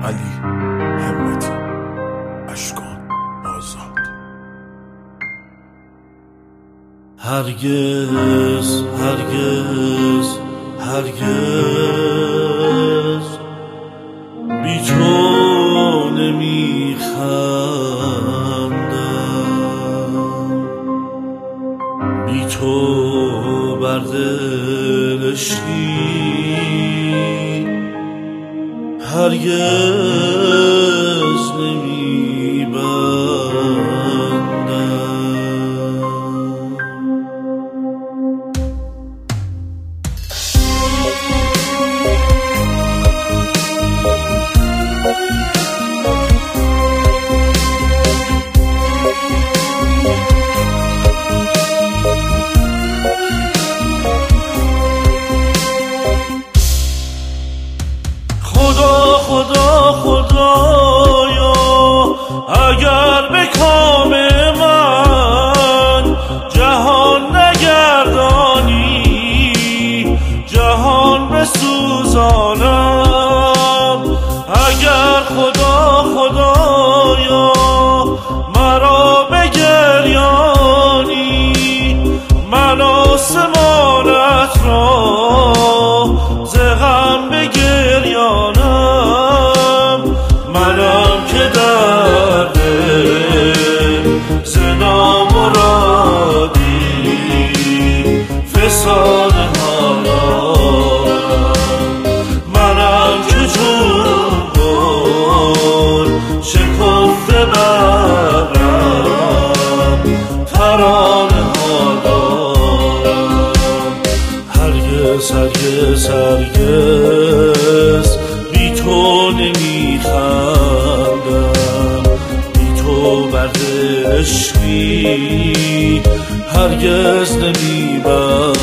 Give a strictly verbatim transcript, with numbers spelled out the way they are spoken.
علی همتی، اشکان آزاد. هرگز هرگز هرگز بی تو نمی خندم، بی تو بر دلش هرگز نمی بندم. خدا خدا خدایا اگر به کام من جهان نگردانی، جهان بسوزانم. اگر خدا خدایا مرا بگریانی، من آسمانت را ز غم بگریانم. منم که در دل ز نامرادی فسان حالم. منم که چون گل شکفته برم ترانه حالم. هرگز هرگز هرگز بی تو نمی خندم، بی تو بر دل عشقی هرگز نمی بندم.